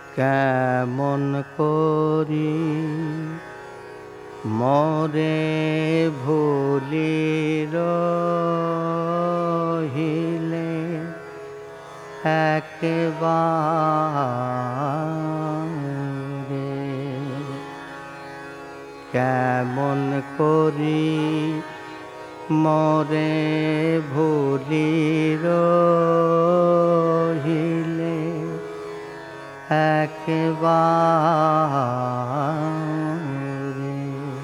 কেমন করি মরে ভুলি রহিলে একবারে। কেমন করি মরে ভুলি রহিলে একবারে।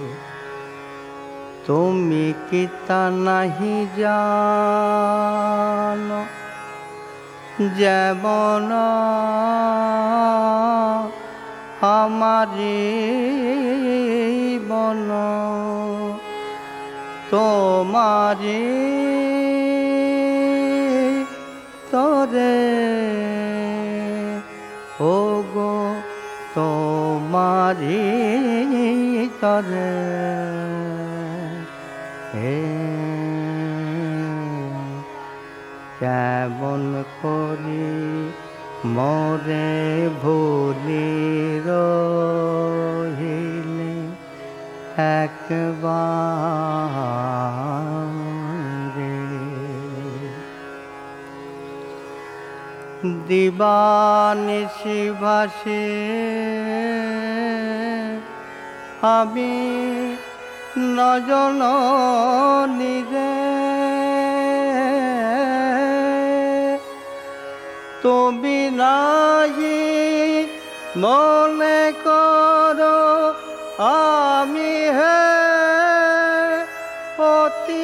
তুমি কি তা নাহি জানো, যেমন আমারি মন তোমারি তরে, ও গো তোমারি তরে। কেমন করি মরে ভুলি রহিলে একবারে। দিবানিশি ভাসে আমি নজননী রে, তুমি নাহি মনে করো আমি হে অতি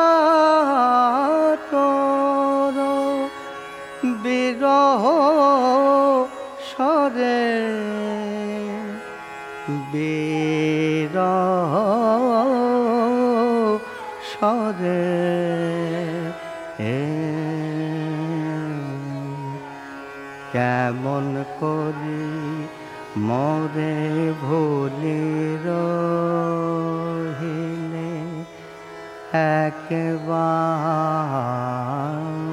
কাতর বিরহ সরে, বিরহ সরে। কেমন করি মরে ভুলি রহিলে একবার।